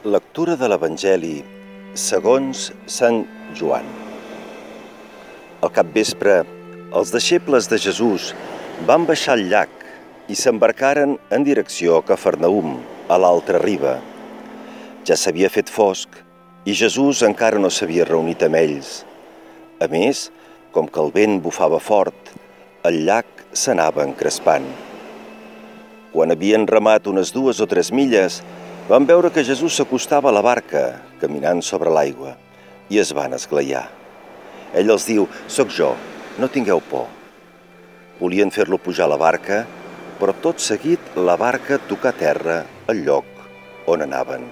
Lectura de l'Evangeli segons Sant Joan. Al capvespre, els deixebles de Jesús van baixar al llac i s'embarcaren en direcció a Cafarnaüm, a l'altra riba. Ja s'havia fet fosc i Jesús encara no s'havia reunit amb ells. A més, com que el vent bufava fort, el llac s'anava encrespant. Quan havien remat unes 2 o 3 milles, van veure que Jesús s'acostava a la barca, caminant sobre l'aigua, i es van esglaiar. Ell els diu: «Soc jo, no tingueu por». Volien fer-lo pujar a la barca, però tot seguit la barca tocà terra al lloc on anaven.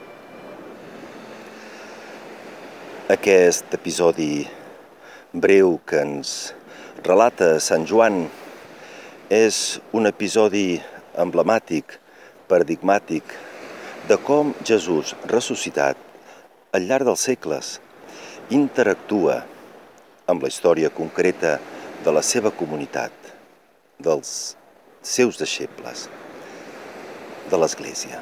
Aquest episodi breu que ens relata Sant Joan és un episodi emblemàtic, paradigmàtic, de com Jesús ressuscitat al llarg dels segles interactua amb la història concreta de la seva comunitat, dels seus deixebles, de l'Església.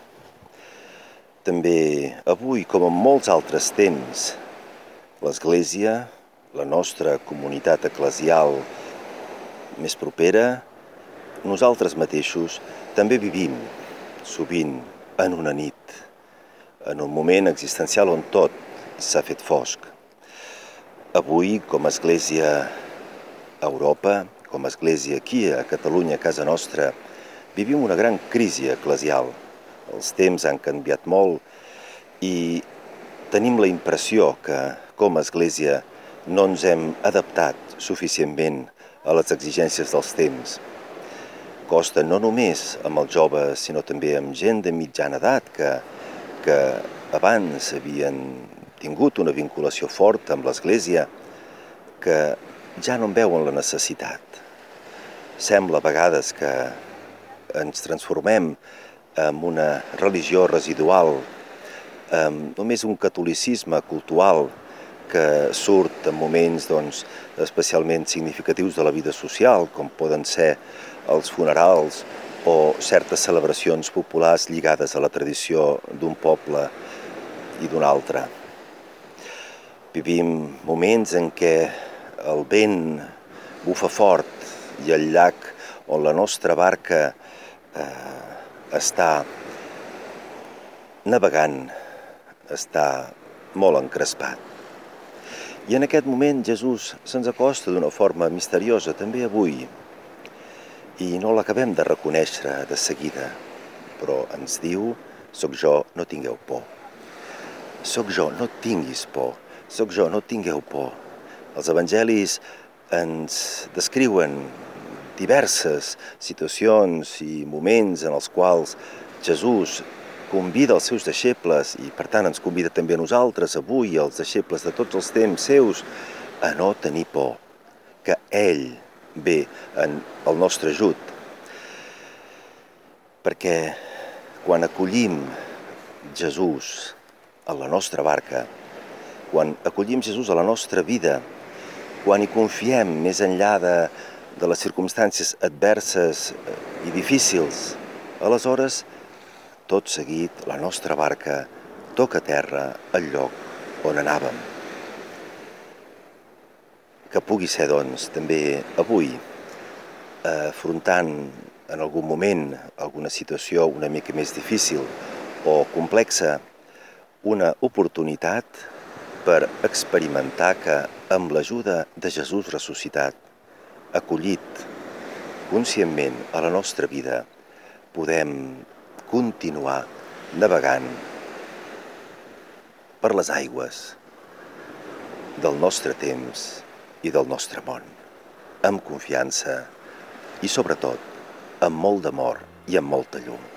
També avui, com en molts altres temps, l'Església, la nostra comunitat eclesial més propera, nosaltres mateixos també vivim, sovint, en una nit, en un moment existencial on tot s'ha fet fosc. Avui, com a Església a Europa, com a Església aquí a Catalunya, a casa nostra, vivim una gran crisi eclesial. Els temps han canviat molt i tenim la impressió que, com a Església, no ens hem adaptat suficientment a les exigències dels temps. Costa no només amb els joves, sinó també amb gent de mitjana edat que abans havien tingut una vinculació forta amb l'Església, que ja no en veuen la necessitat. Sembla a vegades que ens transformem en una religió residual, només un catolicisme cultural que surt en moments especialment significatius de la vida social, com poden ser els funerals o certes celebracions populars lligades a la tradició d'un poble i d'un altre. Vivim moments en què el vent bufa fort i el llac on la nostra barca està navegant està molt encrespat. I en aquest moment Jesús se'ns acosta d'una forma misteriosa, també avui, i no l'acabem de reconèixer de seguida, però ens diu: «Soc jo, no tingueu por». Soc jo, no tinguis por. Soc jo, no tingueu por. Els evangelis ens descriuen diverses situacions i moments en els quals Jesús convida els seus deixebles, i per tant ens convida també a nosaltres avui, els deixebles de tots els temps seus, a no tenir por, que ell ve en el nostre ajut. Perquè quan acollim Jesús a la nostra barca, quan acollim Jesús a la nostra vida, quan hi confiem més enllà de les circumstàncies adverses i difícils, aleshores, tot seguit, la nostra barca toca terra al lloc on anàvem. Que pugui ser, doncs, també avui, afrontant en algun moment alguna situació una mica més difícil o complexa, una oportunitat per experimentar que, amb l'ajuda de Jesús ressuscitat, acollit conscientment a la nostra vida, podem continuar navegant per les aigües del nostre temps i del nostre món, amb confiança i, sobretot, amb molt d'amor i amb molta llum.